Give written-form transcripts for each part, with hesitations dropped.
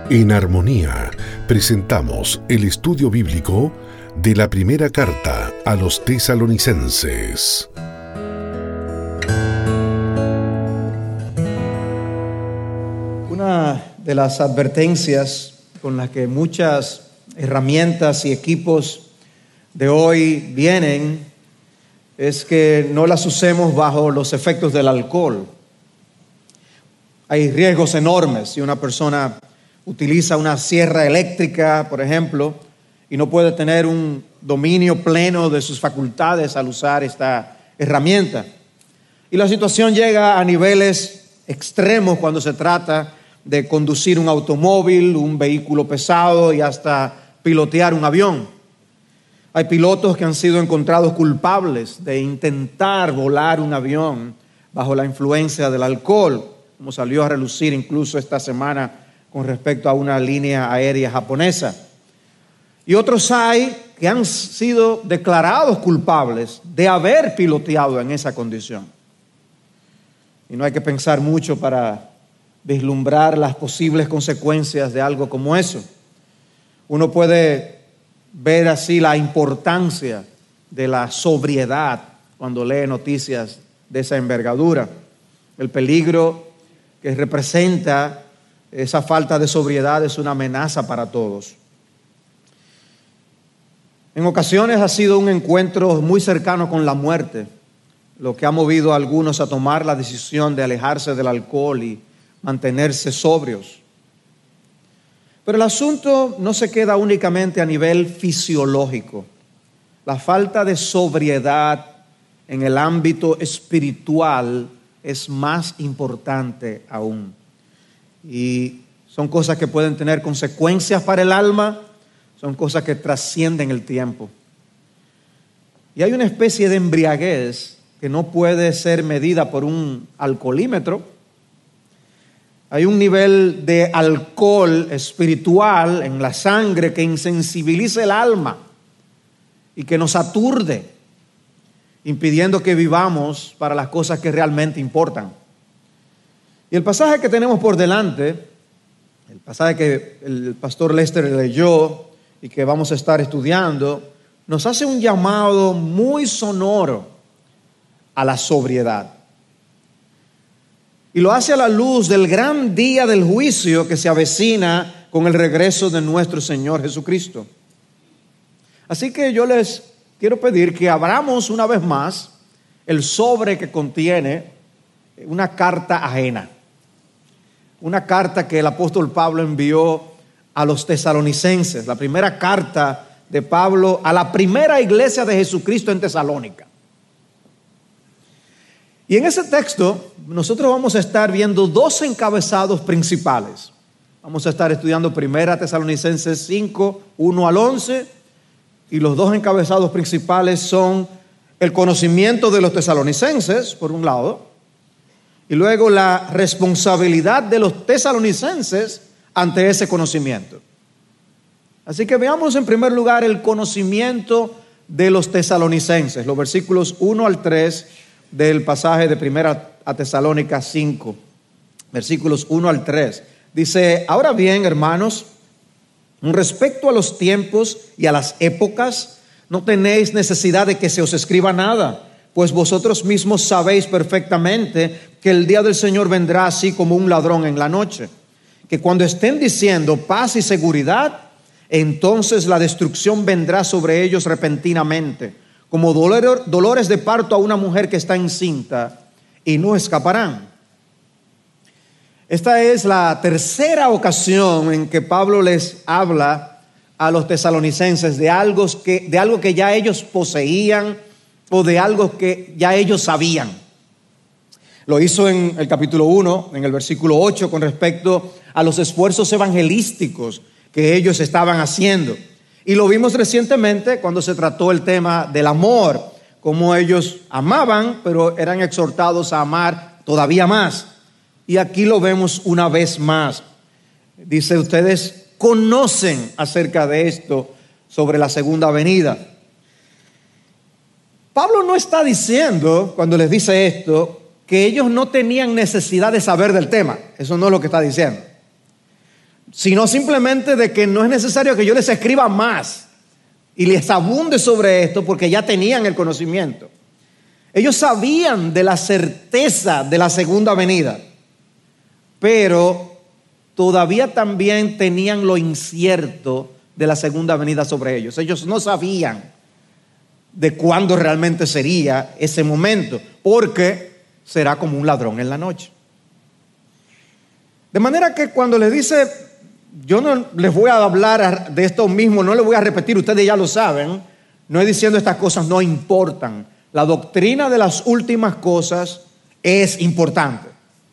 En Armonía presentamos el estudio bíblico de la primera carta a los Tesalonicenses. Una de las advertencias con las que muchas herramientas y equipos de hoy vienen es que no las usemos bajo los efectos del alcohol. Hay riesgos enormes si una persona utiliza una sierra eléctrica, por ejemplo, y no puede tener un dominio pleno de sus facultades al usar esta herramienta. Y la situación llega a niveles extremos cuando se trata de conducir un automóvil, un vehículo pesado y hasta pilotear un avión. Hay pilotos que han sido encontrados culpables de intentar volar un avión bajo la influencia del alcohol, como salió a relucir incluso esta semana con respecto a una línea aérea japonesa. Y otros hay que han sido declarados culpables de haber piloteado en esa condición. Y no hay que pensar mucho para vislumbrar las posibles consecuencias de algo como eso. Uno puede ver así la importancia de la sobriedad cuando lee noticias de esa envergadura, el peligro que representa esa falta de sobriedad es una amenaza para todos. En ocasiones ha sido un encuentro muy cercano con la muerte, lo que ha movido a algunos a tomar la decisión de alejarse del alcohol y mantenerse sobrios. Pero el asunto no se queda únicamente a nivel fisiológico. La falta de sobriedad en el ámbito espiritual es más importante aún. Y son cosas que pueden tener consecuencias para el alma, son cosas que trascienden el tiempo. Y hay una especie de embriaguez que no puede ser medida por un alcoholímetro. Hay un nivel de alcohol espiritual en la sangre que insensibiliza el alma y que nos aturde, impidiendo que vivamos para las cosas que realmente importan. Y el pasaje que tenemos por delante, el pasaje que el pastor Lester leyó y que vamos a estar estudiando, nos hace un llamado muy sonoro a la sobriedad. Y lo hace a la luz del gran día del juicio que se avecina con el regreso de nuestro Señor Jesucristo. Así que yo les quiero pedir que abramos una vez más el sobre que contiene una carta ajena. Una carta que el apóstol Pablo envió a los tesalonicenses, la primera carta de Pablo a la primera iglesia de Jesucristo en Tesalónica. Y en ese texto nosotros vamos a estar viendo dos encabezados principales. Vamos a estar estudiando primera Tesalonicenses 5, 1 al 11, y los dos encabezados principales son el conocimiento de los tesalonicenses, por un lado, y luego la responsabilidad de los tesalonicenses ante ese conocimiento. Así que veamos en primer lugar el conocimiento de los tesalonicenses, los versículos 1 al 3 del pasaje de primera a Tesalónica 5, versículos 1 al 3. Dice: ahora bien, hermanos, respecto a los tiempos y a las épocas, no tenéis necesidad de que se os escriba nada, pues vosotros mismos sabéis perfectamente que el día del Señor vendrá así como un ladrón en la noche, que cuando estén diciendo paz y seguridad, entonces la destrucción vendrá sobre ellos repentinamente, como dolores de parto a una mujer que está encinta, y no escaparán. Esta es la tercera ocasión en que Pablo les habla a los tesalonicenses de algo que ya ellos poseían o de algo que ya ellos sabían. Lo hizo en el capítulo 1, en el versículo 8, con respecto a los esfuerzos evangelísticos que ellos estaban haciendo. Y lo vimos recientemente cuando se trató el tema del amor, cómo ellos amaban, pero eran exhortados a amar todavía más. Y aquí lo vemos una vez más. Dice: ustedes conocen acerca de esto sobre la segunda venida. Pablo no está diciendo, cuando les dice esto, que ellos no tenían necesidad de saber del tema. Eso no es lo que está diciendo. sino simplemente de que no es necesario que yo les escriba más y les abunde sobre esto, porque ya tenían el conocimiento. Ellos sabían de la certeza de la segunda venida, pero todavía también tenían lo incierto de la segunda venida sobre ellos. Ellos no sabían de cuándo realmente sería ese momento, porque será como un ladrón en la noche. De manera que cuando les dice, yo no les voy a hablar de esto mismo, no les voy a repetir, ustedes ya lo saben, no es diciendo estas cosas no importan. La doctrina de las últimas cosas es importante.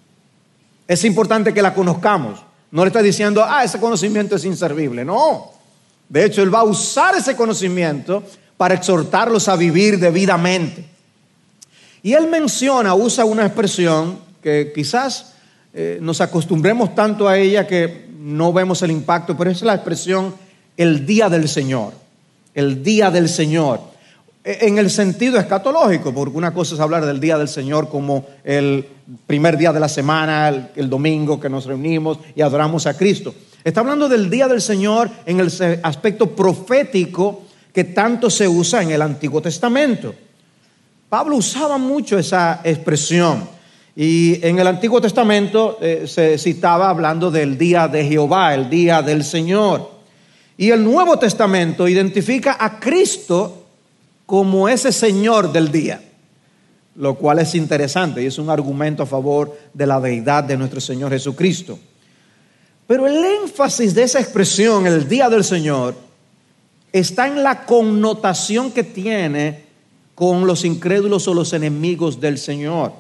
Es importante que la conozcamos. No le está diciendo, ese conocimiento es inservible. No. De hecho, Él va a usar ese conocimiento para exhortarlos a vivir debidamente. Y Él usa una expresión que quizás nos acostumbremos tanto a ella que no vemos el impacto, pero es la expresión el día del Señor. El día del Señor. En el sentido escatológico, porque una cosa es hablar del día del Señor como el primer día de la semana, el domingo que nos reunimos y adoramos a Cristo. Está hablando del día del Señor en el aspecto profético que tanto se usa en el Antiguo Testamento. Pablo usaba mucho esa expresión y en el Antiguo Testamento se citaba hablando del día de Jehová, el día del Señor. Y el Nuevo Testamento identifica a Cristo como ese Señor del día, lo cual es interesante y es un argumento a favor de la deidad de nuestro Señor Jesucristo. Pero el énfasis de esa expresión, el día del Señor, está en la connotación que tiene con los incrédulos o los enemigos del Señor.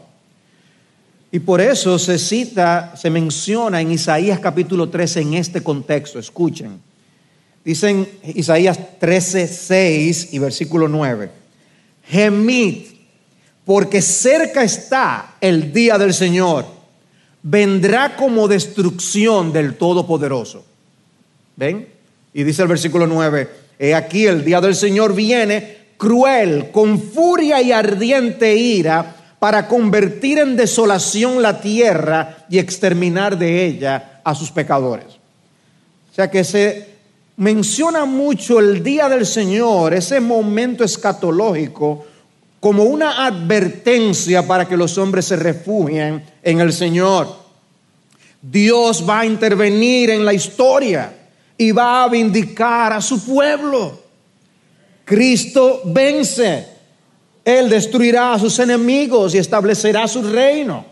Y por eso se menciona en Isaías capítulo 13 en este contexto. Escuchen. Dicen Isaías 13, 6 y versículo 9. Gemid, porque cerca está el día del Señor. Vendrá como destrucción del Todopoderoso. ¿Ven? Y dice el versículo 9. He aquí el día del Señor viene cruel, con furia y ardiente ira, para convertir en desolación la tierra y exterminar de ella a sus pecadores. O sea que se menciona mucho el día del Señor, ese momento escatológico, como una advertencia para que los hombres se refugien en el Señor. Dios va a intervenir en la historia y va a vindicar a su pueblo. Cristo vence. Él destruirá a sus enemigos y establecerá su reino.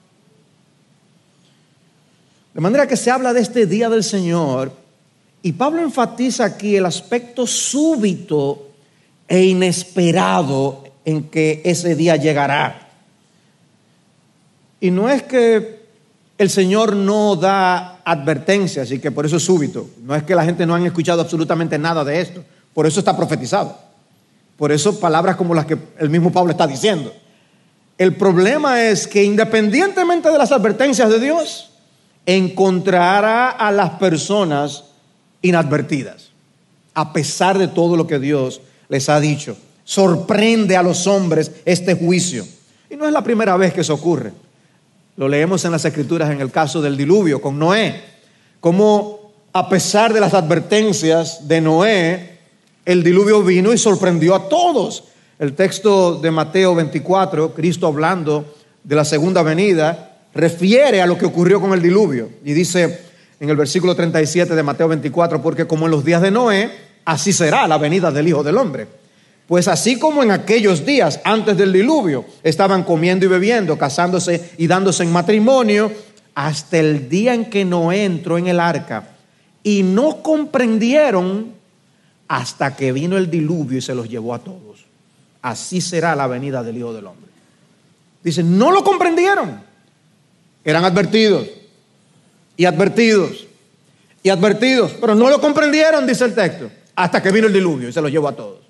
De manera que se habla de este día del Señor. Y Pablo enfatiza aquí el aspecto súbito e inesperado en que ese día llegará. Y no es que el Señor no da advertencias y que por eso es súbito. No es que la gente no han escuchado absolutamente nada de esto. Por eso está profetizado. Por eso palabras como las que el mismo Pablo está diciendo. El problema es que independientemente de las advertencias de Dios, encontrará a las personas inadvertidas, a pesar de todo lo que Dios les ha dicho. Sorprende a los hombres este juicio. Y no es la primera vez que eso ocurre. Lo leemos en las Escrituras en el caso del diluvio con Noé. Como a pesar de las advertencias de Noé, el diluvio vino y sorprendió a todos. El texto de Mateo 24, Cristo hablando de la segunda venida, refiere a lo que ocurrió con el diluvio. Y dice en el versículo 37 de Mateo 24, porque como en los días de Noé, así será la venida del Hijo del Hombre. Pues así como en aquellos días antes del diluvio estaban comiendo y bebiendo, casándose y dándose en matrimonio, hasta el día en que Noé entró en el arca, y no comprendieron hasta que vino el diluvio y se los llevó a todos. Así será la venida del Hijo del Hombre. Dicen, no lo comprendieron. Eran advertidos y advertidos y advertidos, pero no lo comprendieron, dice el texto, hasta que vino el diluvio y se los llevó a todos.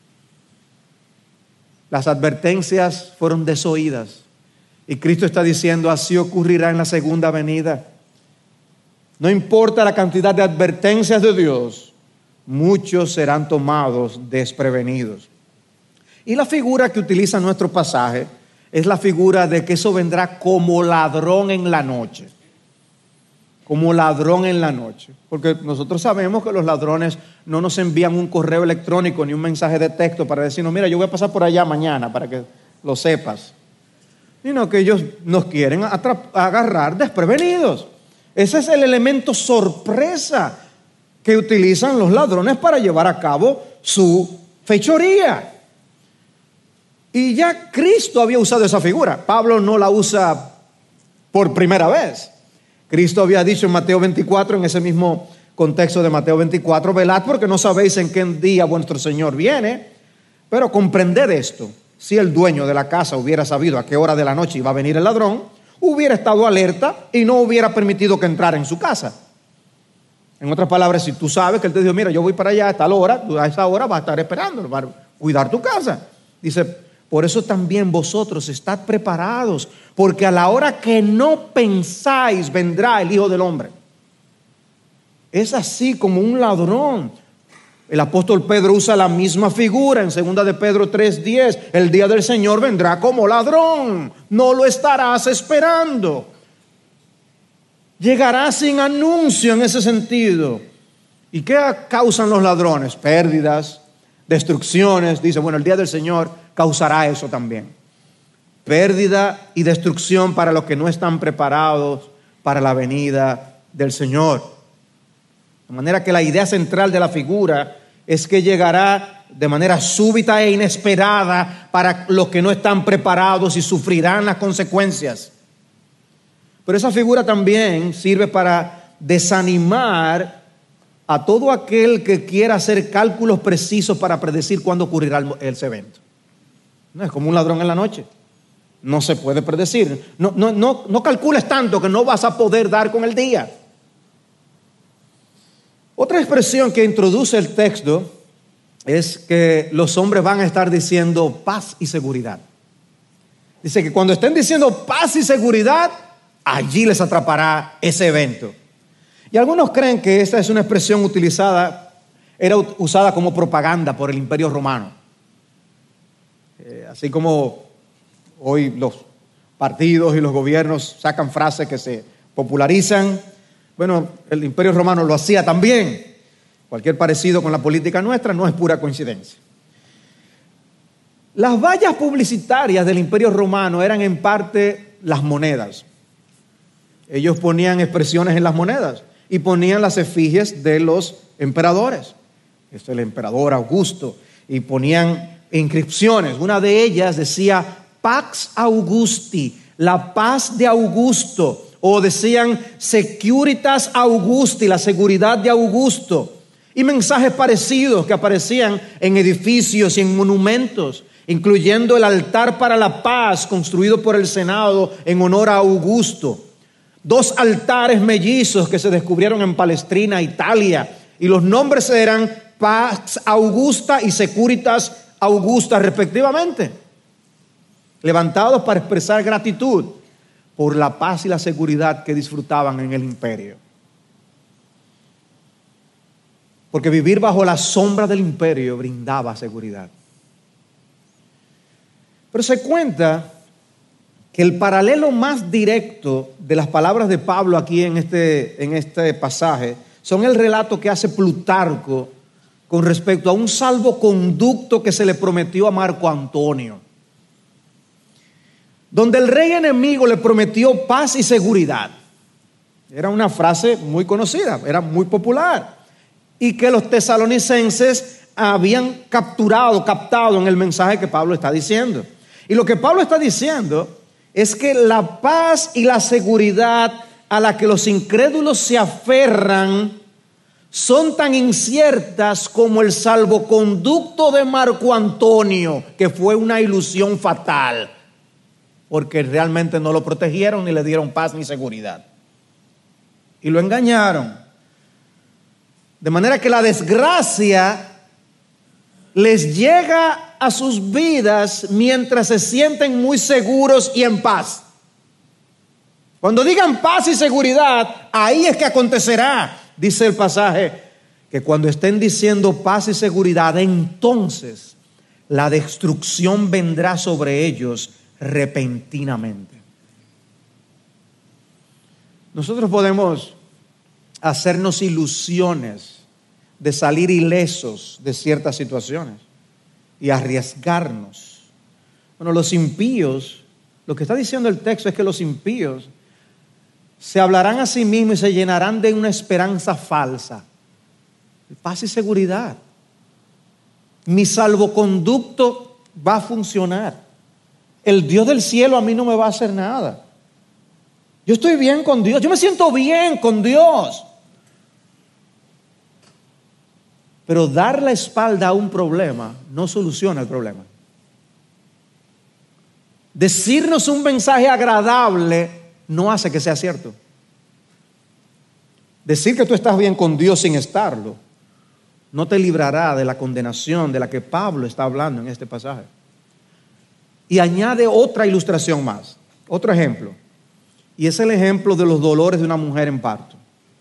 Las advertencias fueron desoídas y Cristo está diciendo, así ocurrirá en la segunda venida. No importa la cantidad de advertencias de Dios, muchos serán tomados desprevenidos. Y la figura que utiliza nuestro pasaje es la figura de que eso vendrá como ladrón en la noche. como ladrón en la noche. Porque nosotros sabemos que los ladrones no nos envían un correo electrónico ni un mensaje de texto para decirnos, mira, yo voy a pasar por allá mañana para que lo sepas. Sino que ellos nos quieren agarrar desprevenidos. Ese es el elemento sorpresa que utilizan los ladrones para llevar a cabo su fechoría. Y ya Cristo había usado esa figura. Pablo no la usa por primera vez. Cristo había dicho en Mateo 24, en ese mismo contexto de Mateo 24, velad porque no sabéis en qué día vuestro Señor viene, pero comprended esto. Si el dueño de la casa hubiera sabido a qué hora de la noche iba a venir el ladrón, hubiera estado alerta y no hubiera permitido que entrara en su casa. En otras palabras, si tú sabes que él te dijo, mira, yo voy para allá a tal hora, tú a esa hora vas a estar esperando, vas a cuidar tu casa. Dice, por eso también vosotros estad preparados, porque a la hora que no pensáis vendrá el Hijo del Hombre. Es así como un ladrón. El apóstol Pedro usa la misma figura en 2 de Pedro 3:10. El día del Señor vendrá como ladrón, no lo estarás esperando. Llegará sin anuncio en ese sentido. ¿Y qué causan los ladrones? Pérdidas, destrucciones. Dice, bueno, el día del Señor causará eso también. Pérdida y destrucción para los que no están preparados para la venida del Señor. De manera que la idea central de la figura es que llegará de manera súbita e inesperada para los que no están preparados y sufrirán las consecuencias. Pero esa figura también sirve para desanimar a todo aquel que quiera hacer cálculos precisos para predecir cuándo ocurrirá ese evento. No es como un ladrón en la noche. No se puede predecir. No calcules tanto que no vas a poder dar con el día. Otra expresión que introduce el texto es que los hombres van a estar diciendo paz y seguridad. Dice que cuando estén diciendo paz y seguridad, allí les atrapará ese evento. Y algunos creen que esta es una expresión era usada como propaganda por el Imperio Romano. Así como hoy los partidos y los gobiernos sacan frases que se popularizan. Bueno, el Imperio Romano lo hacía también. Cualquier parecido con la política nuestra no es pura coincidencia. Las vallas publicitarias del Imperio Romano eran en parte las monedas. Ellos ponían expresiones en las monedas y ponían las efigies de los emperadores. Este es el emperador Augusto. Y ponían inscripciones. Una de ellas decía Pax Augusti, la paz de Augusto. O decían Securitas Augusti, la seguridad de Augusto. Y mensajes parecidos que aparecían en edificios y en monumentos, incluyendo el altar para la paz construido por el Senado en honor a Augusto. 2 altares mellizos que se descubrieron en Palestrina, Italia. Y los nombres eran Pax Augusta y Securitas Augusta respectivamente. Levantados para expresar gratitud por la paz y la seguridad que disfrutaban en el imperio. Porque vivir bajo la sombra del imperio brindaba seguridad. Pero se cuenta que el paralelo más directo de las palabras de Pablo aquí en este pasaje son el relato que hace Plutarco con respecto a un salvoconducto que se le prometió a Marco Antonio, donde el rey enemigo le prometió paz y seguridad. Era una frase muy conocida, era muy popular, y que los tesalonicenses habían captado en el mensaje que Pablo está diciendo. Y lo que Pablo está diciendo es que la paz y la seguridad a la que los incrédulos se aferran son tan inciertas como el salvoconducto de Marco Antonio, que fue una ilusión fatal, porque realmente no lo protegieron ni le dieron paz ni seguridad. Y lo engañaron. De manera que la desgracia les llega a sus vidas mientras se sienten muy seguros y en paz. Cuando digan paz y seguridad, ahí es que acontecerá, dice el pasaje, que cuando estén diciendo paz y seguridad, entonces la destrucción vendrá sobre ellos repentinamente. Nosotros podemos hacernos ilusiones de salir ilesos de ciertas situaciones y arriesgarnos. Bueno, los impíos, lo que está diciendo el texto es que los impíos se hablarán a sí mismos y se llenarán de una esperanza falsa. Paz y seguridad. Mi salvoconducto va a funcionar. El Dios del cielo a mí no me va a hacer nada. Yo estoy bien con Dios. Yo me siento bien con Dios. Pero dar la espalda a un problema no soluciona el problema. Decirnos un mensaje agradable no hace que sea cierto. Decir que tú estás bien con Dios sin estarlo no te librará de la condenación de la que Pablo está hablando en este pasaje. Y añade otra ilustración más, otro ejemplo. Y es el ejemplo de los dolores de una mujer en parto.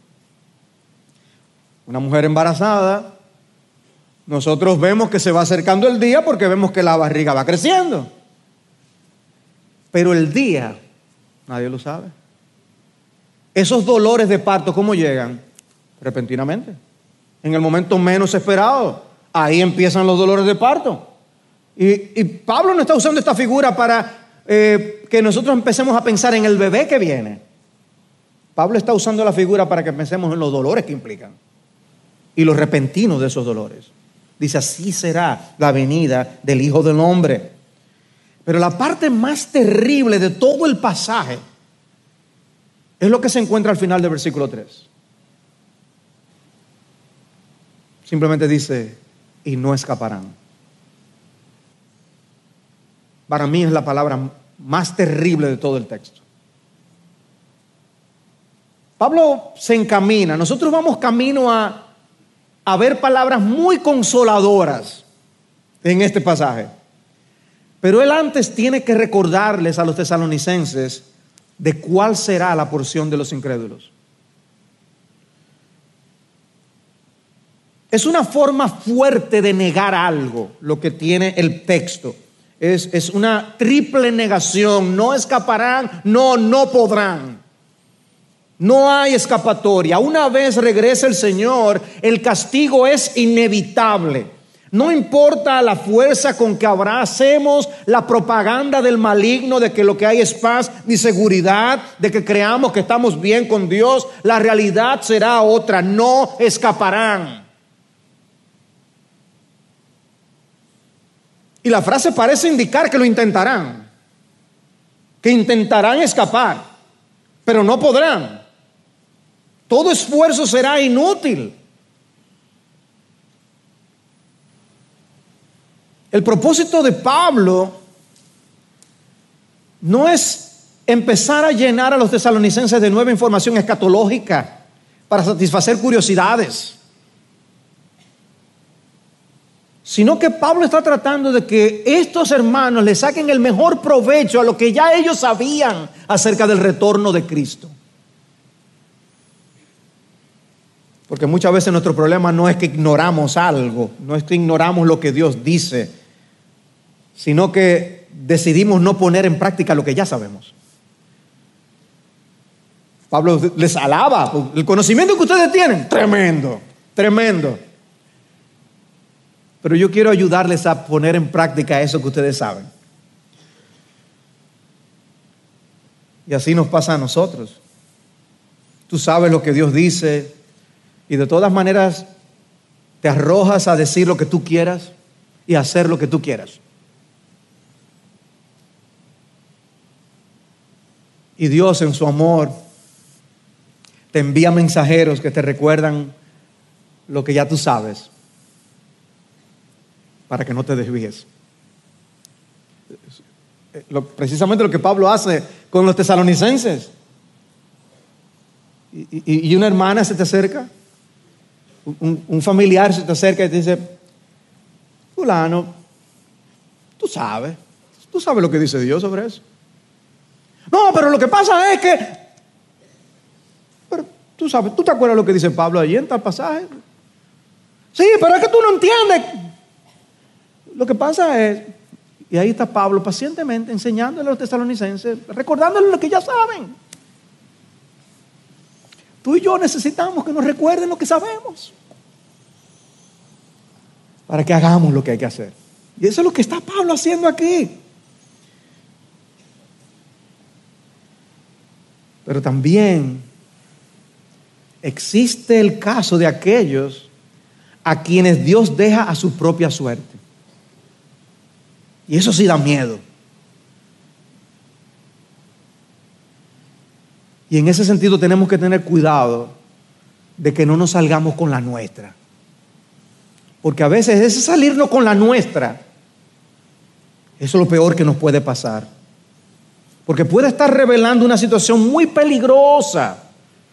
Una mujer embarazada, nosotros vemos que se va acercando el día porque vemos que la barriga va creciendo. Pero el día, nadie lo sabe. Esos dolores de parto, ¿cómo llegan? Repentinamente. En el momento menos esperado. Ahí empiezan los dolores de parto. Y Pablo no está usando esta figura para que nosotros empecemos a pensar en el bebé que viene. Pablo está usando la figura para que pensemos en los dolores que implican y los repentinos de esos dolores. Dice, así será la venida del Hijo del Hombre. Pero la parte más terrible de todo el pasaje es lo que se encuentra al final del versículo 3. Simplemente dice, y no escaparán. Para mí es la palabra más terrible de todo el texto. Pablo se encamina, nosotros vamos camino a ver palabras muy consoladoras en este pasaje. Pero él antes tiene que recordarles a los tesalonicenses de cuál será la porción de los incrédulos. Es una forma fuerte de negar algo lo que tiene el texto. Es una triple negación. No escaparán, no podrán. No hay escapatoria. Una vez regrese el Señor, el castigo es inevitable. No importa la fuerza con que abracemos la propaganda del maligno de que lo que hay es paz ni seguridad, de que creamos que estamos bien con Dios, la realidad será otra. No escaparán. Y la frase parece indicar que lo intentarán, que intentarán escapar, pero no podrán. Todo esfuerzo será inútil. El propósito de Pablo no es empezar a llenar a los tesalonicenses de nueva información escatológica para satisfacer curiosidades, sino que Pablo está tratando de que estos hermanos le saquen el mejor provecho a lo que ya ellos sabían acerca del retorno de Cristo. Porque muchas veces nuestro problema no es que ignoramos algo, no es que ignoramos lo que Dios dice, sino que decidimos no poner en práctica lo que ya sabemos. Pablo les alaba, el conocimiento que ustedes tienen, tremendo, tremendo. Pero yo quiero ayudarles a poner en práctica eso que ustedes saben. Y así nos pasa a nosotros. Tú sabes lo que Dios dice y de todas maneras te arrojas a decir lo que tú quieras y a hacer lo que tú quieras. Y Dios en su amor te envía mensajeros que te recuerdan lo que ya tú sabes, para que no te desvíes. Precisamente lo que Pablo hace con los tesalonicenses. Y una hermana se te acerca, un familiar se te acerca y te dice, fulano, tú sabes lo que dice Dios sobre eso. No, pero lo que pasa es que, pero tú sabes, ¿tú te acuerdas lo que dice Pablo allí en tal pasaje? Sí, pero es que tú no entiendes. Lo que pasa es, y ahí está Pablo pacientemente enseñándole a los tesalonicenses, recordándoles lo que ya saben. Tú y yo necesitamos que nos recuerden lo que sabemos, para que hagamos lo que hay que hacer. Y eso es lo que está Pablo haciendo aquí. Pero también existe el caso de aquellos a quienes Dios deja a su propia suerte. Y eso sí da miedo. Y en ese sentido tenemos que tener cuidado de que no nos salgamos con la nuestra. Porque a veces ese salirnos con la nuestra, eso es lo peor que nos puede pasar. Porque puede estar revelando una situación muy peligrosa.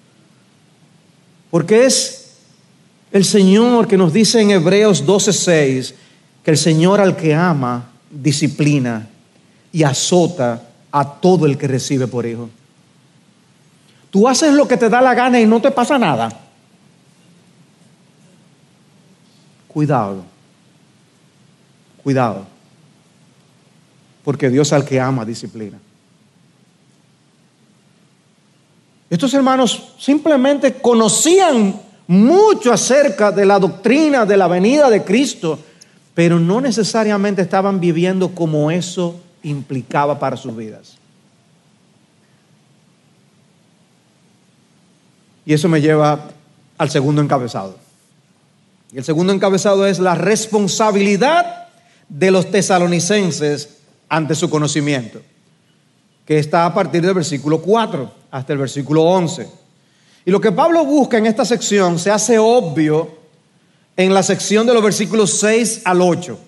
Porque es el Señor que nos dice en Hebreos 12:6 que el Señor al que ama disciplina y azota a todo el que recibe por hijo. Tú haces lo que te da la gana y no te pasa nada. Cuidado. Cuidado. Porque Dios al que ama disciplina. Estos hermanos simplemente conocían mucho acerca de la doctrina de la venida de Cristo, pero no necesariamente estaban viviendo como eso implicaba para sus vidas. Y eso me lleva al segundo encabezado. Y el segundo encabezado es la responsabilidad de los tesalonicenses ante su conocimiento, que está a partir del versículo 4 hasta el versículo 11. Y lo que Pablo busca en esta sección se hace obvio en la sección de los versículos 6 al 8.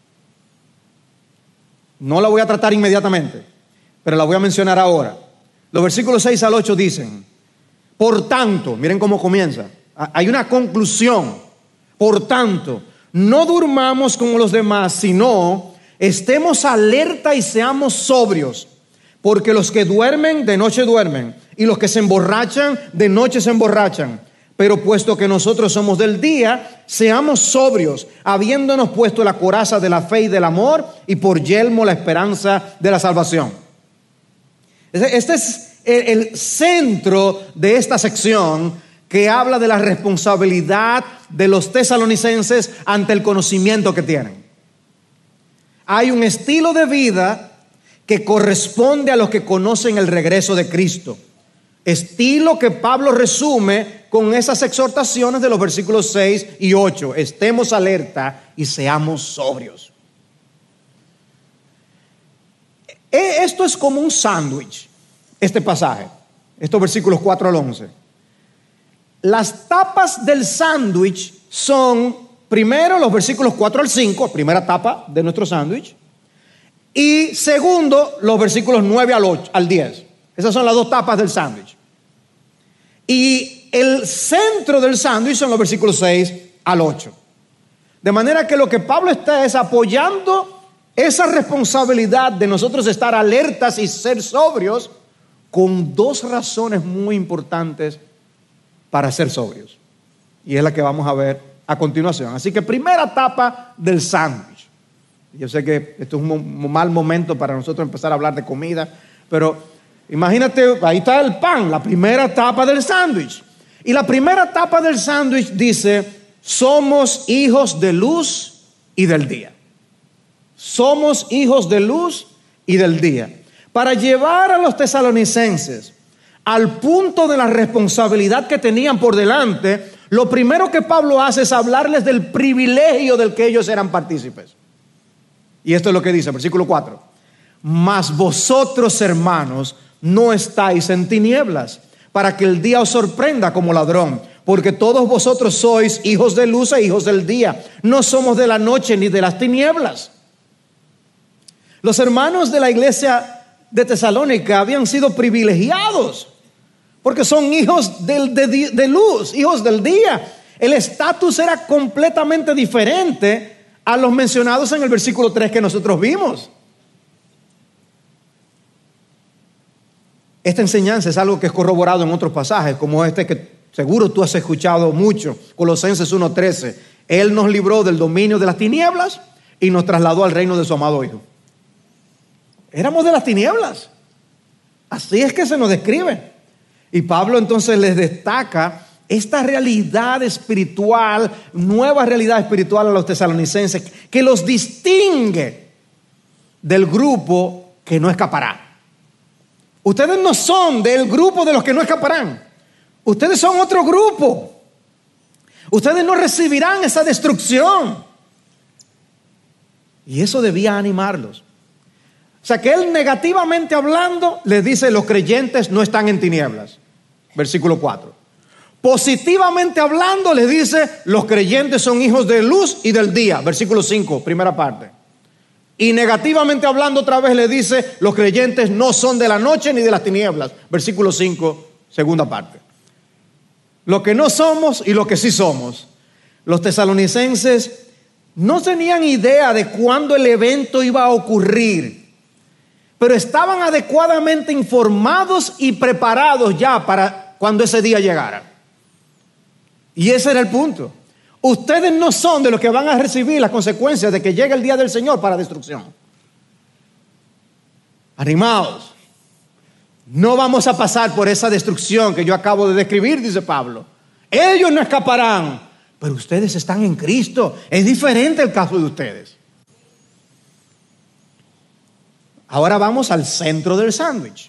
No la voy a tratar inmediatamente, pero la voy a mencionar ahora. Los versículos 6 al 8 dicen: por tanto, miren cómo comienza. Hay una conclusión. Por tanto, no durmamos como los demás, sino estemos alerta y seamos sobrios. Porque los que duermen, de noche duermen, y los que se emborrachan, de noche se emborrachan. Pero puesto que nosotros somos del día, seamos sobrios, habiéndonos puesto la coraza de la fe y del amor, y por yelmo la esperanza de la salvación. Este es el centro de esta sección, que habla de la responsabilidad de los tesalonicenses ante el conocimiento que tienen. Hay un estilo de vida que corresponde a los que conocen el regreso de Cristo. Estilo que Pablo resume con esas exhortaciones de los versículos 6 y 8. Estemos alerta y seamos sobrios. Esto es como un sándwich, este pasaje, estos versículos 4 al 11. Las tapas del sándwich son, primero, los versículos 4 al 5, primera tapa de nuestro sándwich. Y segundo, los versículos 9 al 10. Esas son las dos tapas del sándwich. Y el centro del sándwich son los versículos 6 al 8. De manera que lo que Pablo está es apoyando esa responsabilidad de nosotros estar alertas y ser sobrios con dos razones muy importantes para ser sobrios. Y es la que vamos a ver a continuación. Así que primera tapa del sándwich. Yo sé que esto es un mal momento para nosotros empezar a hablar de comida, pero imagínate, ahí está el pan, la primera tapa del sándwich. Y la primera tapa del sándwich dice: somos hijos de luz y del día. Somos hijos de luz y del día. Para llevar a los tesalonicenses al punto de la responsabilidad que tenían por delante, lo primero que Pablo hace es hablarles del privilegio del que ellos eran partícipes. Y esto es lo que dice, versículo 4. Mas vosotros, hermanos, no estáis en tinieblas, para que el día os sorprenda como ladrón. Porque todos vosotros sois hijos de luz e hijos del día. No somos de la noche ni de las tinieblas. Los hermanos de la iglesia de Tesalónica habían sido privilegiados, porque son hijos de luz, hijos del día. El estatus era completamente diferente a los mencionados en el versículo 3 que nosotros vimos. Esta enseñanza es algo que es corroborado en otros pasajes, como este que seguro tú has escuchado mucho, Colosenses 1:13. Él nos libró del dominio de las tinieblas y nos trasladó al reino de su amado Hijo. Éramos de las tinieblas. Así es que se nos describe. Y Pablo entonces les destaca esta realidad espiritual, nueva realidad espiritual a los tesalonicenses, que los distingue del grupo que no escapará. Ustedes no son del grupo de los que no escaparán. Ustedes son otro grupo. Ustedes no recibirán esa destrucción. Y eso debía animarlos. O sea que él, negativamente hablando, les dice: los creyentes no están en tinieblas. Versículo 4. Positivamente hablando, les dice: los creyentes son hijos de luz y del día. Versículo 5, primera parte. Y negativamente hablando, otra vez le dice: los creyentes no son de la noche ni de las tinieblas. Versículo 5, segunda parte. Lo que no somos y lo que sí somos. Los tesalonicenses no tenían idea de cuándo el evento iba a ocurrir, pero estaban adecuadamente informados y preparados ya para cuando ese día llegara. Y ese era el punto. Ustedes no son de los que van a recibir las consecuencias de que llegue el día del Señor para destrucción. Animados. No vamos a pasar por esa destrucción que yo acabo de describir, dice Pablo. Ellos no escaparán, pero ustedes están en Cristo. Es diferente el caso de ustedes. Ahora vamos al centro del sándwich.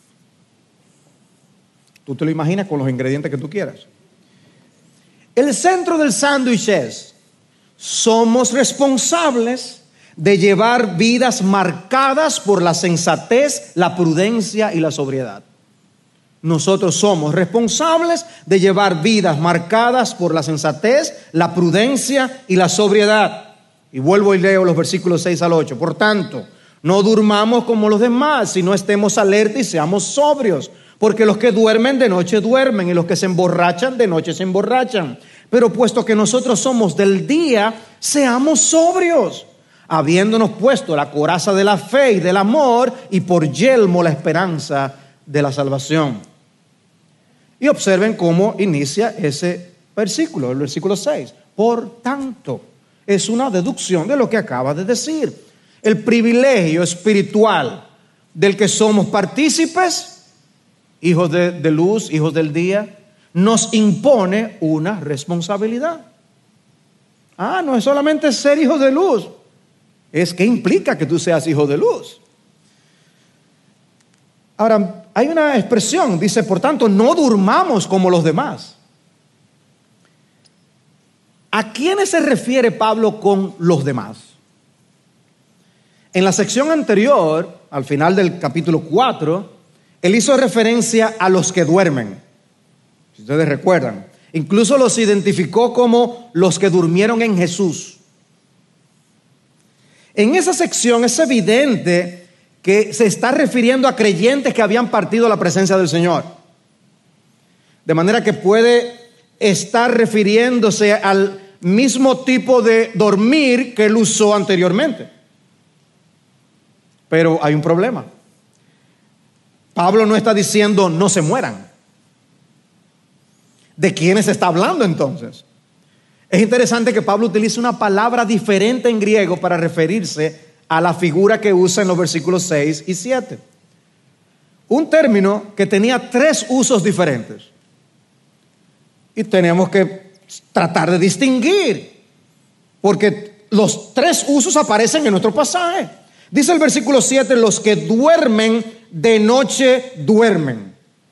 Tú te lo imaginas con los ingredientes que tú quieras. El centro del sándwich es: somos responsables de llevar vidas marcadas por la sensatez, la prudencia y la sobriedad. Nosotros somos responsables de llevar vidas marcadas por la sensatez, la prudencia y la sobriedad. Y vuelvo y leo los versículos 6 al 8. Por tanto, no durmamos como los demás, sino estemos alerta y seamos sobrios. Porque los que duermen de noche duermen, y los que se emborrachan de noche se emborrachan. Pero puesto que nosotros somos del día, seamos sobrios, habiéndonos puesto la coraza de la fe y del amor, y por yelmo la esperanza de la salvación. Y observen cómo inicia ese versículo, el versículo 6. Por tanto, es una deducción de lo que acaba de decir. El privilegio espiritual del que somos partícipes, hijos de luz, hijos del día, nos impone una responsabilidad. No es solamente ser hijo de luz, es que implica que tú seas hijo de luz. Ahora, hay una expresión, dice: por tanto, no durmamos como los demás. ¿A quiénes se refiere Pablo con los demás? En la sección anterior, al final del capítulo 4, él hizo referencia a los que duermen. Si ustedes recuerdan, incluso los identificó como los que durmieron en Jesús. En esa sección es evidente que se está refiriendo a creyentes que habían partido a la presencia del Señor. De manera que puede estar refiriéndose al mismo tipo de dormir que él usó anteriormente. Pero hay un problema. Pablo no está diciendo no se mueran. ¿De quiénes está hablando entonces? Es interesante que Pablo utilice una palabra diferente en griego para referirse a la figura que usa en los versículos 6 y 7. Un término que tenía 3 usos diferentes. Y tenemos que tratar de distinguir, porque los 3 usos aparecen en nuestro pasaje. Dice el versículo 7: los que duermen de noche duermen.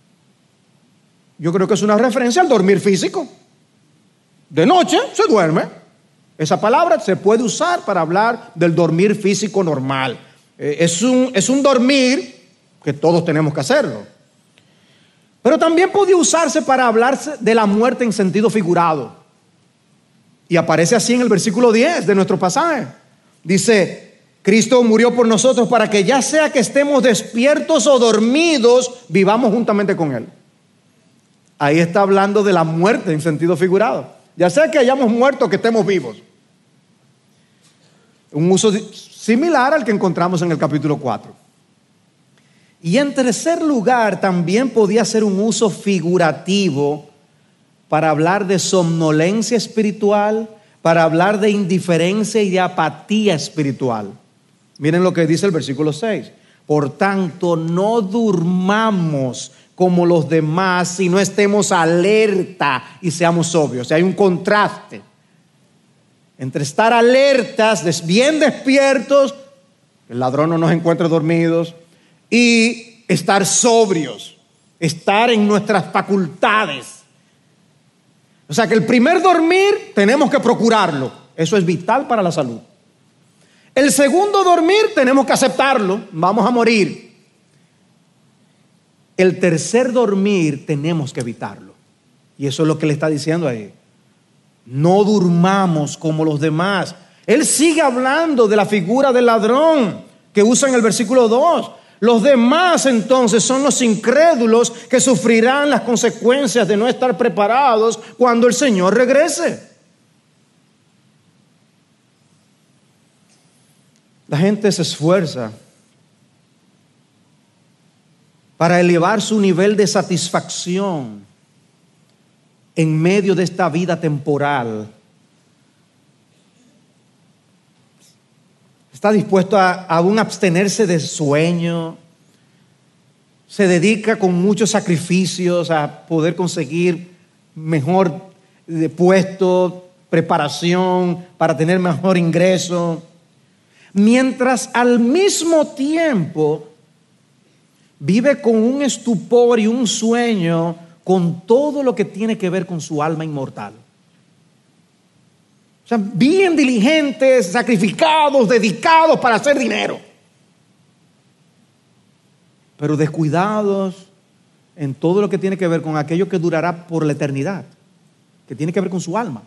Yo creo que es una referencia al dormir físico. De noche se duerme. Esa palabra se puede usar para hablar del dormir físico normal. Es un dormir que todos tenemos que hacerlo. Pero también podía usarse para hablar de la muerte en sentido figurado. Y aparece así en el versículo 10 de nuestro pasaje. Dice: Cristo murió por nosotros para que ya sea que estemos despiertos o dormidos, vivamos juntamente con Él. Ahí está hablando de la muerte en sentido figurado. Ya sea que hayamos muerto o que estemos vivos. Un uso similar al que encontramos en el capítulo 4. Y en tercer lugar, también podía ser un uso figurativo para hablar de somnolencia espiritual, para hablar de indiferencia y de apatía espiritual. Miren lo que dice el versículo 6. Por tanto, no durmamos como los demás si no estemos alerta y seamos sobrios. O sea, hay un contraste entre estar alertas, bien despiertos, que el ladrón no nos encuentre dormidos, y estar sobrios, estar en nuestras facultades. O sea que el primer dormir tenemos que procurarlo. Eso es vital para la salud. El segundo dormir tenemos que aceptarlo. Vamos a morir. El tercer dormir tenemos que evitarlo. Y eso es lo que le está diciendo ahí. No durmamos como los demás. Él sigue hablando de la figura del ladrón que usa en el versículo 2. Los demás entonces son los incrédulos que sufrirán las consecuencias de no estar preparados cuando el Señor regrese. La gente se esfuerza para elevar su nivel de satisfacción en medio de esta vida temporal. Está dispuesto a aún abstenerse de sueño. Se dedica con muchos sacrificios a poder conseguir mejor puesto, preparación para tener mejor ingreso. Mientras al mismo tiempo vive con un estupor y un sueño con todo lo que tiene que ver con su alma inmortal. O sea, bien diligentes, sacrificados, dedicados para hacer dinero, pero descuidados en todo lo que tiene que ver con aquello que durará por la eternidad, que tiene que ver con su alma.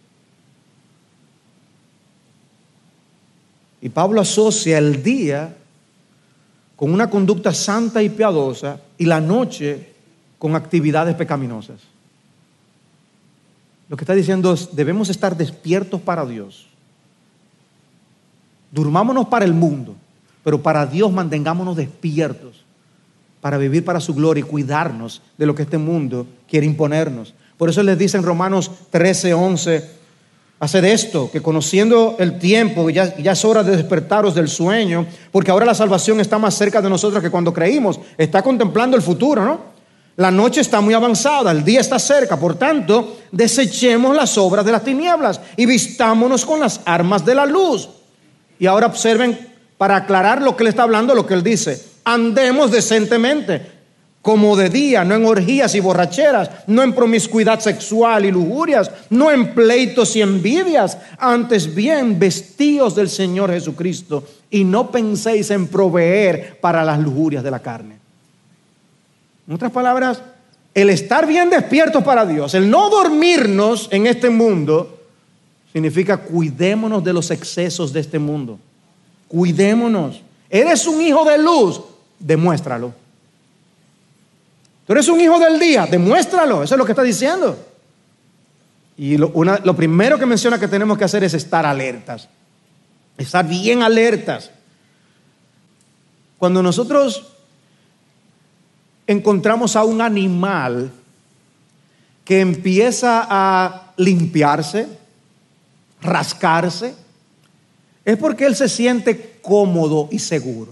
Y Pablo asocia el día con una conducta santa y piadosa y la noche con actividades pecaminosas. Lo que está diciendo es, debemos estar despiertos para Dios. Durmámonos para el mundo, pero para Dios mantengámonos despiertos para vivir para su gloria y cuidarnos de lo que este mundo quiere imponernos. Por eso les dice en Romanos 13:11, haced esto, que conociendo el tiempo, ya es hora de despertaros del sueño, porque ahora la salvación está más cerca de nosotros que cuando creímos. Está contemplando el futuro, ¿no? La noche está muy avanzada, el día está cerca, por tanto, desechemos las obras de las tinieblas y vistámonos con las armas de la luz. Y ahora observen, para aclarar lo que él está hablando, lo que él dice: andemos decentemente, como de día, no en orgías y borracheras, no en promiscuidad sexual y lujurias, no en pleitos y envidias, antes bien vestíos del Señor Jesucristo y no penséis en proveer para las lujurias de la carne. En otras palabras, el estar bien despiertos para Dios, el no dormirnos en este mundo, significa cuidémonos de los excesos de este mundo. Cuidémonos. Eres un hijo de luz, demuéstralo. Tú eres un hijo del día, demuéstralo. Eso es lo que está diciendo. Y lo primero que menciona que tenemos que hacer es estar alertas. Estar bien alertas. Cuando nosotros encontramos a un animal que empieza a limpiarse, rascarse, es porque él se siente cómodo y seguro.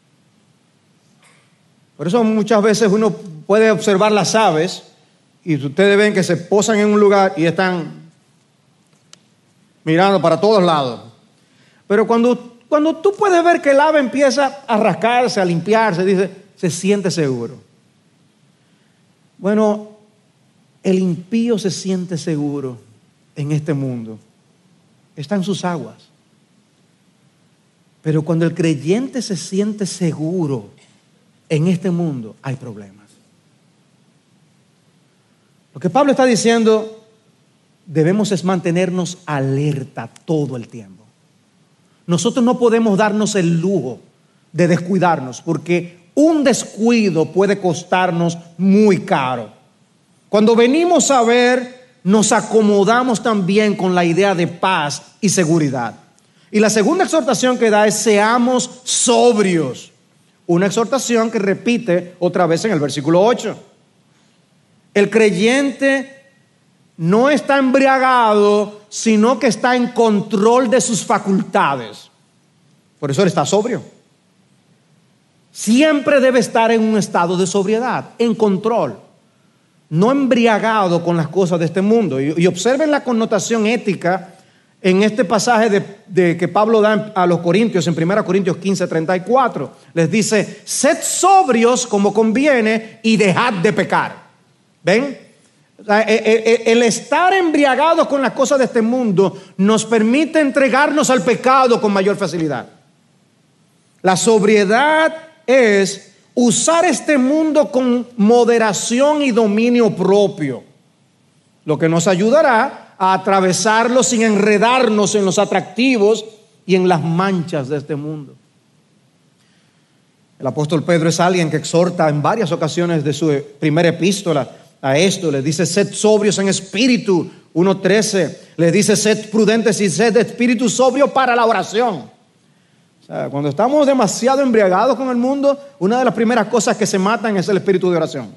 Por eso muchas veces uno puede observar las aves y ustedes ven que se posan en un lugar y están mirando para todos lados. Pero cuando tú puedes ver que el ave empieza a rascarse, a limpiarse, dice, se siente seguro. Bueno, el impío se siente seguro en este mundo. Está en sus aguas. Pero cuando el creyente se siente seguro en este mundo, hay problemas. Lo que Pablo está diciendo, debemos es mantenernos alerta todo el tiempo. Nosotros no podemos darnos el lujo de descuidarnos, porque un descuido puede costarnos muy caro. Cuando venimos a ver, nos acomodamos también con la idea de paz y seguridad. Y la segunda exhortación que da es seamos sobrios. Una exhortación que repite otra vez en el versículo 8. El creyente no está embriagado, sino que está en control de sus facultades. Por eso él está sobrio. siempre debe estar en un estado de sobriedad, en control, no embriagado con las cosas de este mundo. Y observen la connotación ética en este pasaje de que Pablo da a los Corintios, en 1 Corintios 15:34. Les dice: sed sobrios como conviene y dejad de pecar. ¿Ven? El estar embriagados con las cosas de este mundo nos permite entregarnos al pecado con mayor facilidad. La sobriedad es usar este mundo con moderación y dominio propio, lo que nos ayudará a atravesarlo sin enredarnos en los atractivos y en las manchas de este mundo. El apóstol Pedro es alguien que exhorta en varias ocasiones de su primera epístola a esto. Les dice: sed sobrios en espíritu, 1:13. Les dice: sed prudentes y sed de espíritu sobrio para la oración. O sea, cuando estamos demasiado embriagados con el mundo, una de las primeras cosas que se matan es el espíritu de oración.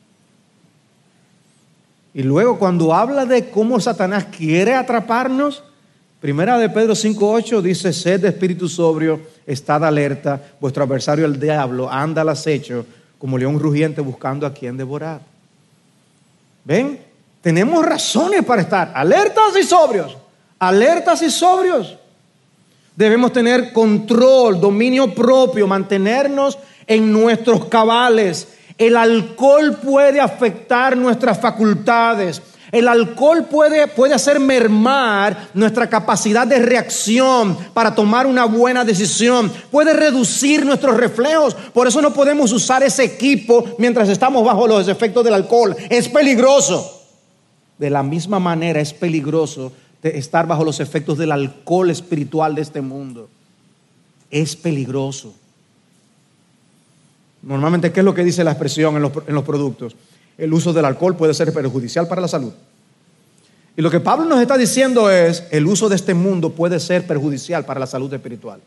Y luego, cuando habla de cómo Satanás quiere atraparnos, 1 de Pedro 5:8 dice: sed de espíritu sobrio, estad alerta, vuestro adversario el diablo anda al acecho como león rugiente buscando a quien devorar. ¿Ven? Tenemos razones para estar alertas y sobrios. Alertas y sobrios. Debemos tener control, dominio propio, mantenernos en nuestros cabales. El alcohol puede afectar nuestras facultades. El alcohol puede hacer mermar nuestra capacidad de reacción para tomar una buena decisión. Puede reducir nuestros reflejos. Por eso no podemos usar ese equipo mientras estamos bajo los efectos del alcohol. Es peligroso. De la misma manera es peligroso de estar bajo los efectos del alcohol espiritual de este mundo. Es peligroso. Normalmente, ¿qué es lo que dice la expresión en los productos? El uso del alcohol puede ser perjudicial para la salud. Y lo que Pablo nos está diciendo es: el uso de este mundo puede ser perjudicial para la salud espiritual.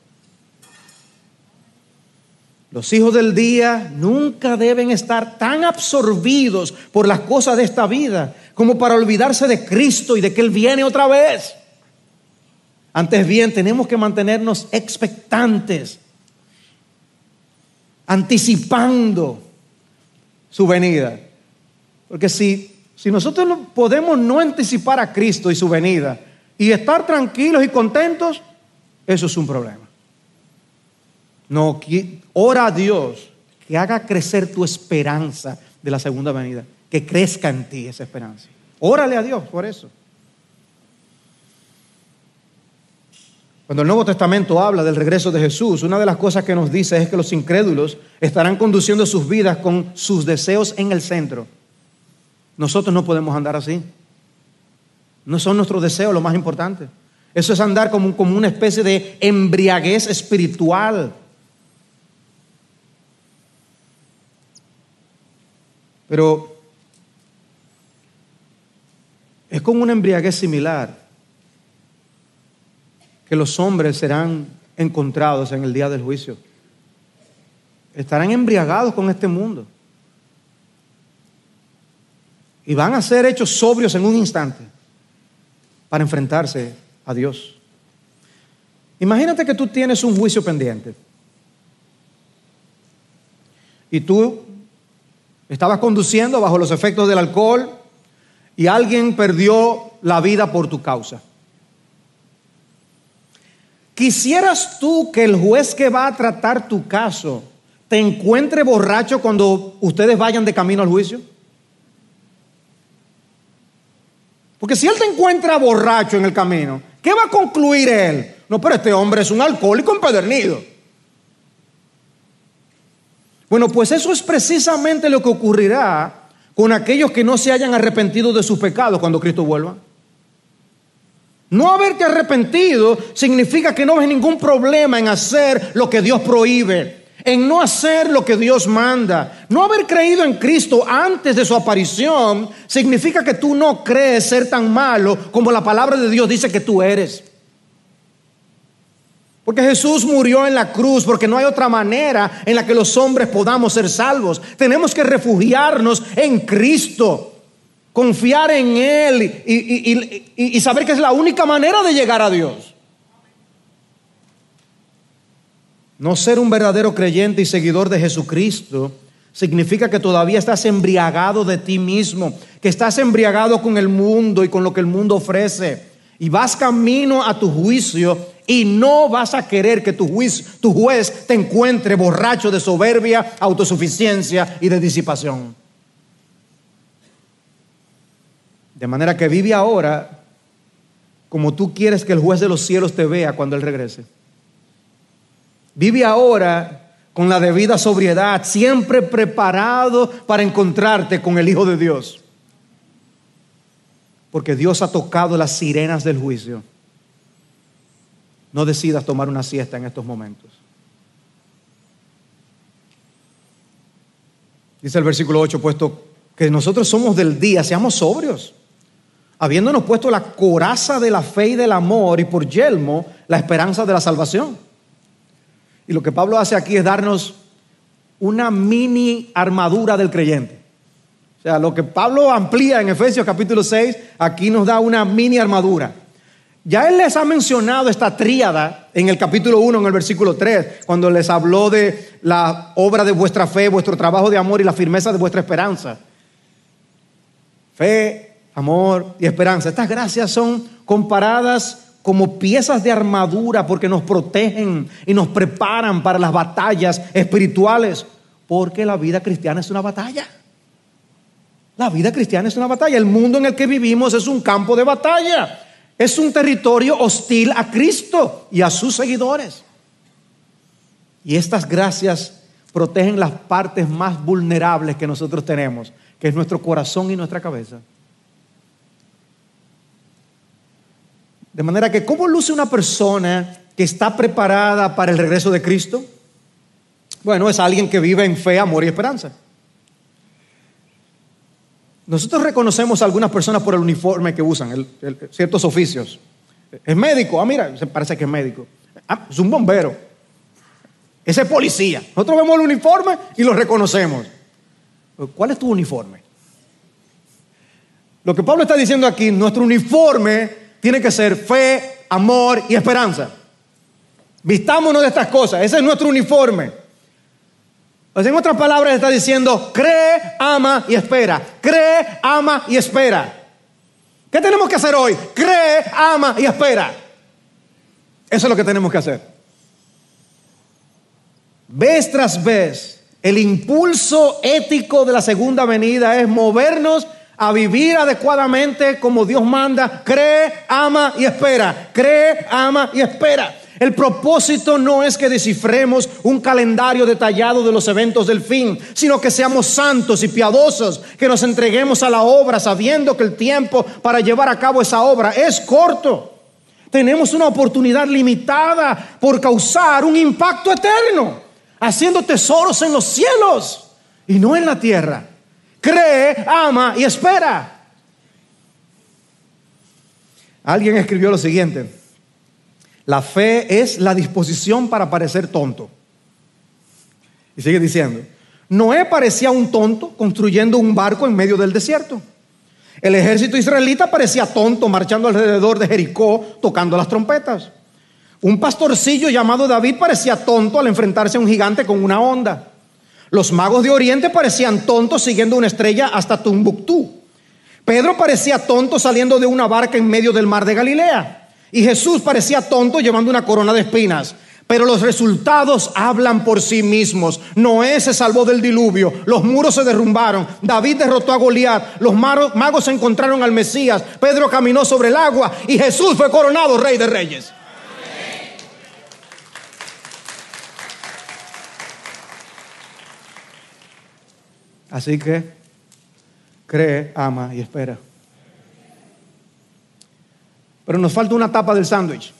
Los hijos del día nunca deben estar tan absorbidos por las cosas de esta vida como para olvidarse de Cristo y de que Él viene otra vez. Antes bien, tenemos que mantenernos expectantes, anticipando su venida. Porque si nosotros podemos no anticipar a Cristo y su venida y estar tranquilos y contentos, eso es un problema. No, ora a Dios que haga crecer tu esperanza de la segunda venida, que crezca en ti esa esperanza. Órale a Dios por eso. Cuando el Nuevo Testamento habla del regreso de Jesús, una de las cosas que nos dice es que los incrédulos estarán conduciendo sus vidas con sus deseos en el centro. Nosotros no podemos andar así. No son nuestros deseos lo más importante. Eso es andar como una especie de embriaguez espiritual. Pero es como una embriaguez similar que los hombres serán encontrados en el día del juicio. Estarán embriagados con este mundo y van a ser hechos sobrios en un instante para enfrentarse a Dios. Imagínate que tú tienes un juicio pendiente y tú estabas conduciendo bajo los efectos del alcohol y alguien perdió la vida por tu causa. ¿Quisieras tú que el juez que va a tratar tu caso te encuentre borracho cuando ustedes vayan de camino al juicio? Porque si él te encuentra borracho en el camino, ¿qué va a concluir él? No, pero este hombre es un alcohólico empedernido. Bueno, pues eso es precisamente lo que ocurrirá con aquellos que no se hayan arrepentido de sus pecados cuando Cristo vuelva. No haberte arrepentido significa que no ves ningún problema en hacer lo que Dios prohíbe, en no hacer lo que Dios manda. No haber creído en Cristo antes de su aparición significa que tú no crees ser tan malo como la palabra de Dios dice que tú eres. Porque Jesús murió en la cruz, porque no hay otra manera en la que los hombres podamos ser salvos. Tenemos que refugiarnos en Cristo, confiar en Él y saber que es la única manera de llegar a Dios. No ser un verdadero creyente y seguidor de Jesucristo significa que todavía estás embriagado de ti mismo, que estás embriagado con el mundo y con lo que el mundo ofrece, y vas camino a tu juicio y no vas a querer que tu juez te encuentre borracho de soberbia, autosuficiencia y de disipación. De manera que vive ahora como tú quieres que el juez de los cielos te vea cuando Él regrese. Vive ahora con la debida sobriedad, siempre preparado para encontrarte con el Hijo de Dios. Porque Dios ha tocado las sirenas del juicio. No decidas tomar una siesta en estos momentos. Dice el versículo 8, puesto que nosotros somos del día, seamos sobrios, habiéndonos puesto la coraza de la fe y del amor, y por yelmo la esperanza de la salvación. Y lo que Pablo hace aquí es darnos una mini armadura del creyente. O sea, lo que Pablo amplía en Efesios capítulo 6, aquí nos da una mini armadura. Ya él les ha mencionado esta tríada en el capítulo 1, en el versículo 3, cuando les habló de la obra de vuestra fe, vuestro trabajo de amor y la firmeza de vuestra esperanza. Fe, amor y esperanza. Estas gracias son comparadas como piezas de armadura porque nos protegen y nos preparan para las batallas espirituales, porque la vida cristiana es una batalla. La vida cristiana es una batalla. El mundo en el que vivimos es un campo de batalla. Es un territorio hostil a Cristo y a sus seguidores. Y estas gracias protegen las partes más vulnerables que nosotros tenemos, que es nuestro corazón y nuestra cabeza. De manera que, ¿cómo luce una persona que está preparada para el regreso de Cristo? Bueno, es alguien que vive en fe, amor y esperanza. Nosotros reconocemos a algunas personas por el uniforme que usan, ciertos oficios. Es médico, mira, parece que es médico. Es un bombero. Ese es policía. Nosotros vemos el uniforme y lo reconocemos. ¿Cuál es tu uniforme? Lo que Pablo está diciendo aquí, nuestro uniforme tiene que ser fe, amor y esperanza. Vistámonos de estas cosas. Ese es nuestro uniforme. Pues en otras palabras está diciendo: cree, ama y espera. Cree, ama y espera. ¿Qué tenemos que hacer hoy? Cree, ama y espera. Eso es lo que tenemos que hacer. Vez tras vez, el impulso ético de la segunda venida es movernos a vivir adecuadamente como Dios manda. Cree, ama y espera. Cree, ama y espera. El propósito no es que descifremos un calendario detallado de los eventos del fin, sino que seamos santos y piadosos, que nos entreguemos a la obra sabiendo que el tiempo para llevar a cabo esa obra es corto. Tenemos una oportunidad limitada por causar un impacto eterno, haciendo tesoros en los cielos y no en la tierra. Cree, ama y espera. Alguien escribió lo siguiente: la fe es la disposición para parecer tonto. Y sigue diciendo: Noé parecía un tonto construyendo un barco en medio del desierto. El ejército israelita parecía tonto marchando alrededor de Jericó tocando las trompetas. Un pastorcillo llamado David parecía tonto al enfrentarse a un gigante con una honda. Los magos de Oriente parecían tontos siguiendo una estrella hasta Tumbuctú. Pedro parecía tonto saliendo de una barca en medio del mar de Galilea. Y Jesús parecía tonto llevando una corona de espinas. Pero los resultados hablan por sí mismos. Noé se salvó del diluvio, los muros se derrumbaron, David derrotó a Goliat, los magos encontraron al Mesías, Pedro caminó sobre el agua y Jesús fue coronado Rey de Reyes. Así que cree, ama y espera. Pero nos falta una tapa del sándwich,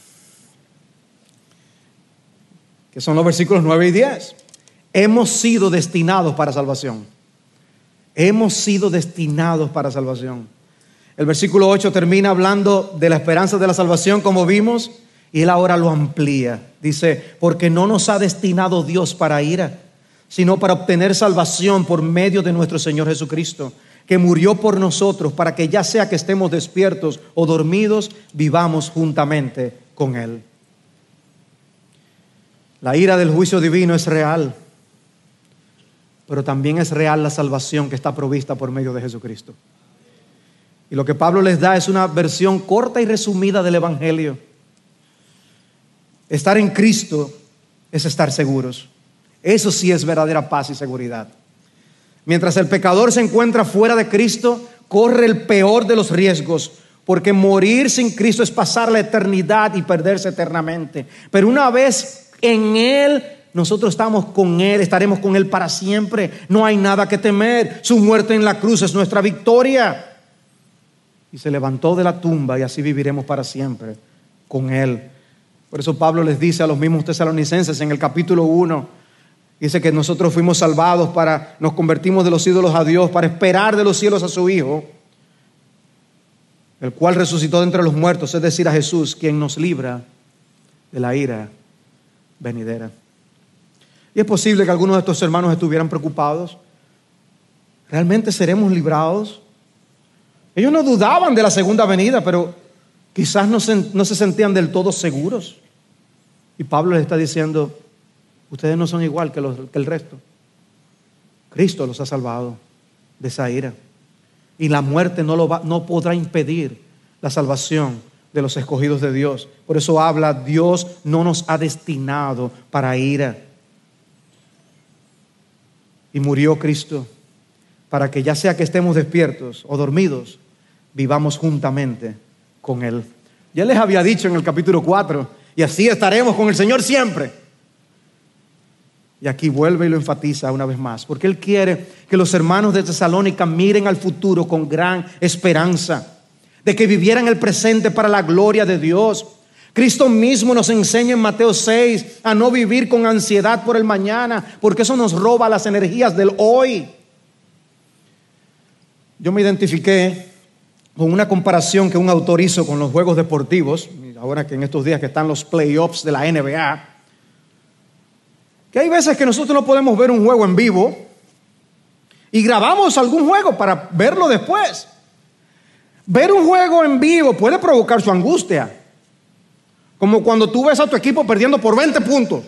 que son los versículos 9 y 10. Hemos sido destinados para salvación. Hemos sido destinados para salvación. El versículo 8 termina hablando de la esperanza de la salvación, como vimos, y él ahora lo amplía. Dice: porque no nos ha destinado Dios para ira, sino para obtener salvación por medio de nuestro Señor Jesucristo, que murió por nosotros, para que ya sea que estemos despiertos o dormidos, vivamos juntamente con Él. La ira del juicio divino es real, pero también es real la salvación que está provista por medio de Jesucristo. Y lo que Pablo les da es una versión corta y resumida del Evangelio. Estar en Cristo es estar seguros. Eso sí es verdadera paz y seguridad. Mientras el pecador se encuentra fuera de Cristo, corre el peor de los riesgos, porque morir sin Cristo es pasar la eternidad y perderse eternamente. Pero una vez en Él, nosotros estamos con Él, estaremos con Él para siempre. No hay nada que temer. Su muerte en la cruz es nuestra victoria. Y se levantó de la tumba y así viviremos para siempre con Él. Por eso Pablo les dice a los mismos tesalonicenses en el capítulo 1, dice que nosotros fuimos salvados nos convertimos de los ídolos a Dios para esperar de los cielos a su Hijo, el cual resucitó de entre los muertos, es decir, a Jesús, quien nos libra de la ira venidera. Y es posible que algunos de estos hermanos estuvieran preocupados. ¿Realmente seremos librados? Ellos no dudaban de la segunda venida, pero quizás no se sentían del todo seguros. Y Pablo les está diciendo: ustedes no son igual que el resto. Cristo los ha salvado de esa ira. Y la muerte no podrá impedir la salvación de los escogidos de Dios. Por eso habla: Dios no nos ha destinado para ira. Y murió Cristo para que, ya sea que estemos despiertos o dormidos, vivamos juntamente con Él. Ya les había dicho en el capítulo 4, y así estaremos con el Señor siempre. Y aquí vuelve y lo enfatiza una vez más, porque Él quiere que los hermanos de Tesalónica miren al futuro con gran esperanza, de que vivieran el presente para la gloria de Dios. Cristo mismo nos enseña en Mateo 6 a no vivir con ansiedad por el mañana, porque eso nos roba las energías del hoy. Yo me identifiqué con una comparación que un autor hizo con los juegos deportivos, ahora que en estos días que están los playoffs de la NBA, que hay veces que nosotros no podemos ver un juego en vivo y grabamos algún juego para verlo después. Ver un juego en vivo puede provocar su angustia, como cuando tú ves a tu equipo perdiendo por 20 puntos.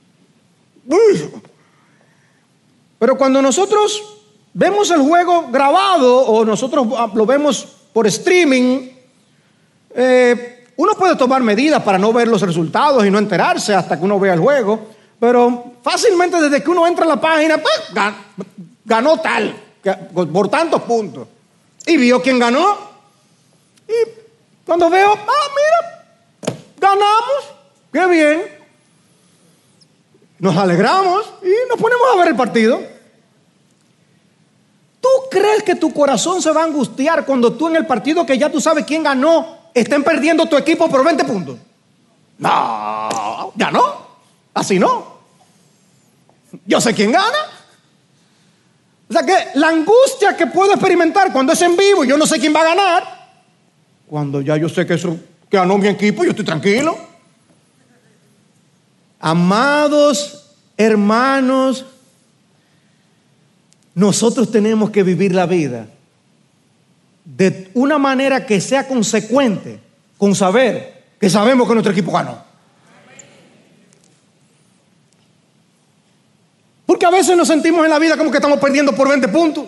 Pero cuando nosotros vemos el juego grabado o nosotros lo vemos por streaming, uno puede tomar medidas para no ver los resultados y no enterarse hasta que uno vea el juego, pero fácilmente desde que uno entra a la página, ganó tal, por tantos puntos, y vio quién ganó, y cuando veo, mira, ganamos, qué bien, nos alegramos y nos ponemos a ver el partido. ¿Tú crees que tu corazón se va a angustiar cuando tú en el partido que ya tú sabes quién ganó, estén perdiendo tu equipo por 20 puntos? No, ya no, así no. Yo sé quién gana. O sea que la angustia que puedo experimentar cuando es en vivo y yo no sé quién va a ganar, cuando ya yo sé que ganó mi equipo, yo estoy tranquilo. Amados hermanos, nosotros tenemos que vivir la vida de una manera que sea consecuente con saber que sabemos que nuestro equipo ganó. Porque a veces nos sentimos en la vida como que estamos perdiendo por 20 puntos.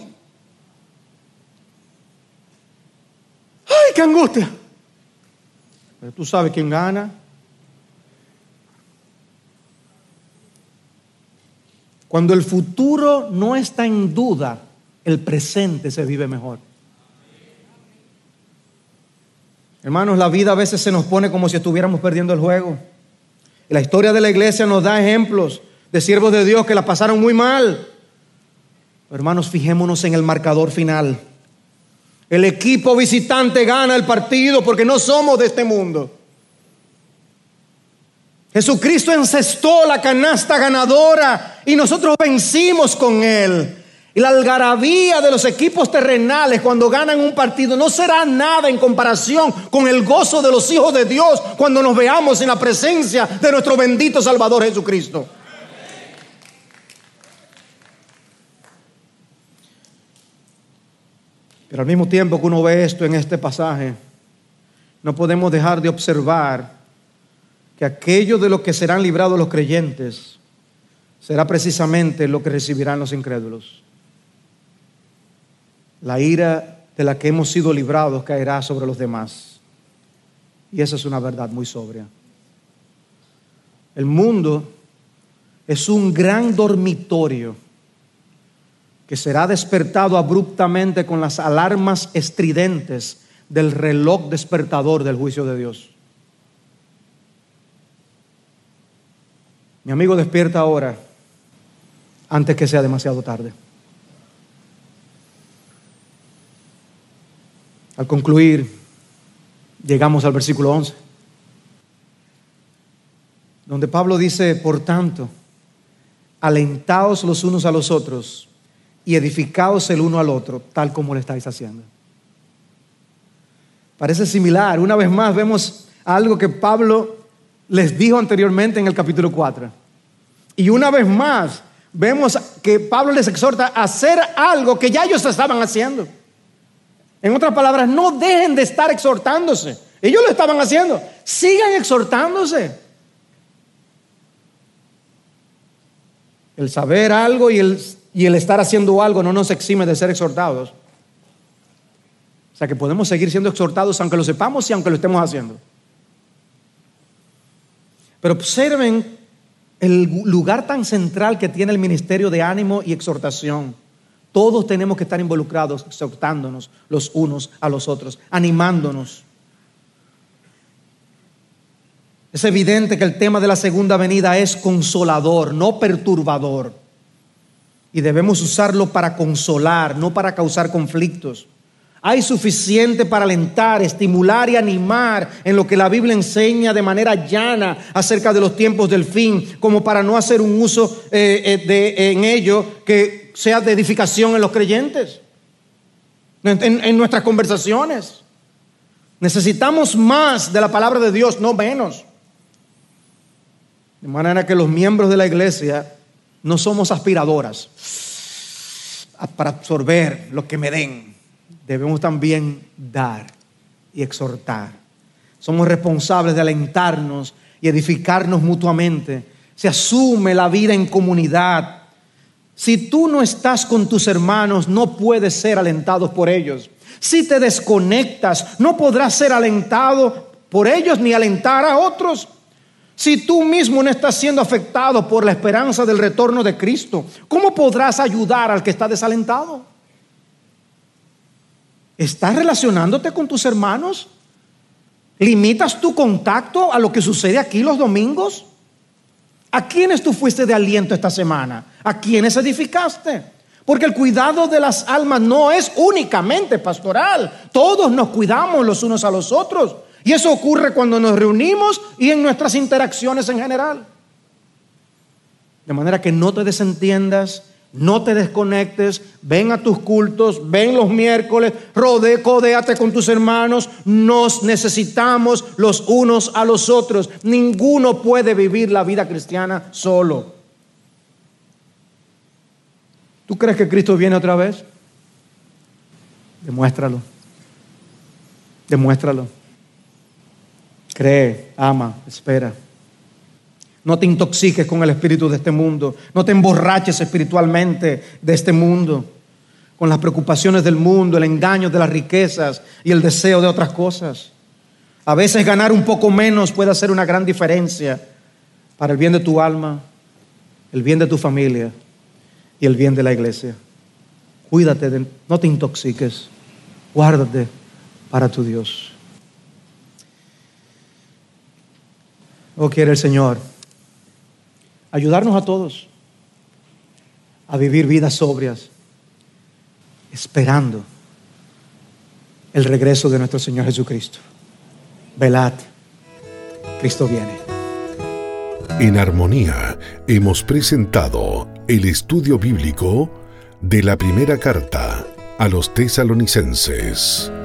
¡Ay, qué angustia! Pero tú sabes quién gana. Cuando el futuro no está en duda, el presente se vive mejor. Hermanos, la vida a veces se nos pone como si estuviéramos perdiendo el juego. Y la historia de la iglesia nos da ejemplos de siervos de Dios que la pasaron muy mal. Pero hermanos, fijémonos en el marcador final. El equipo visitante gana el partido porque no somos de este mundo. Jesucristo encestó la canasta ganadora y nosotros vencimos con Él. Y la algarabía de los equipos terrenales cuando ganan un partido no será nada en comparación con el gozo de los hijos de Dios cuando nos veamos en la presencia de nuestro bendito Salvador Jesucristo. Pero al mismo tiempo que uno ve esto en este pasaje, no podemos dejar de observar que que aquello de lo que serán librados los creyentes será precisamente lo que recibirán los incrédulos. La ira de la que hemos sido librados caerá sobre los demás. Y esa es una verdad muy sobria. El mundo es un gran dormitorio que será despertado abruptamente con las alarmas estridentes del reloj despertador del juicio de Dios. Mi amigo, despierta ahora antes que sea demasiado tarde. Al concluir, llegamos al versículo 11, donde Pablo dice: por tanto, alentaos los unos a los otros y edificaos el uno al otro, tal como lo estáis haciendo. Parece similar. Una vez más vemos algo que Pablo les dijo anteriormente en el capítulo 4. Y una vez más vemos que Pablo les exhorta a hacer algo que ya ellos estaban haciendo. En otras palabras, no dejen de estar exhortándose. Ellos lo estaban haciendo. Sigan exhortándose. El saber algo y el estar haciendo algo no nos exime de ser exhortados. O sea que podemos seguir siendo exhortados aunque lo sepamos y aunque lo estemos haciendo. Pero observen el lugar tan central que tiene el ministerio de ánimo y exhortación. Todos tenemos que estar involucrados, exhortándonos los unos a los otros, animándonos. Es evidente que el tema de la segunda venida es consolador, no perturbador. Y debemos usarlo para consolar, no para causar conflictos. Hay suficiente para alentar, estimular y animar en lo que la Biblia enseña de manera llana acerca de los tiempos del fin, como para no hacer un uso en ello que sea de edificación en los creyentes, en nuestras conversaciones. Necesitamos más de la palabra de Dios, no menos. De manera que los miembros de la iglesia no somos aspiradoras para absorber lo que me den. Debemos también dar y exhortar. Somos responsables de alentarnos y edificarnos mutuamente. Se asume la vida en comunidad. Si tú no estás con tus hermanos, no puedes ser alentado por ellos. Si te desconectas, no podrás ser alentado por ellos ni alentar a otros. Si tú mismo no estás siendo afectado por la esperanza del retorno de Cristo, ¿cómo podrás ayudar al que está desalentado? ¿Estás relacionándote con tus hermanos? ¿Limitas tu contacto a lo que sucede aquí los domingos? ¿A quiénes tú fuiste de aliento esta semana? ¿A quiénes edificaste? Porque el cuidado de las almas no es únicamente pastoral. Todos nos cuidamos los unos a los otros. Y eso ocurre cuando nos reunimos y en nuestras interacciones en general. De manera que no te desentiendas, no te desconectes, ven a tus cultos, ven los miércoles, codéate con tus hermanos. Nos necesitamos los unos a los otros. Ninguno puede vivir la vida cristiana solo. ¿Tú crees que Cristo viene otra vez? Demuéstralo. Demuéstralo. Cree, ama, espera. No te intoxiques con el espíritu de este mundo. No te emborraches espiritualmente de este mundo, con las preocupaciones del mundo, el engaño de las riquezas y el deseo de otras cosas. A veces ganar un poco menos puede hacer una gran diferencia para el bien de tu alma, el bien de tu familia y el bien de la iglesia. Cuídate, no te intoxiques. Guárdate para tu Dios. Oh, quiere el Señor ayudarnos a todos a vivir vidas sobrias, esperando el regreso de nuestro Señor Jesucristo. Velad, Cristo viene. En Armonía hemos presentado el estudio bíblico de la primera carta a los tesalonicenses.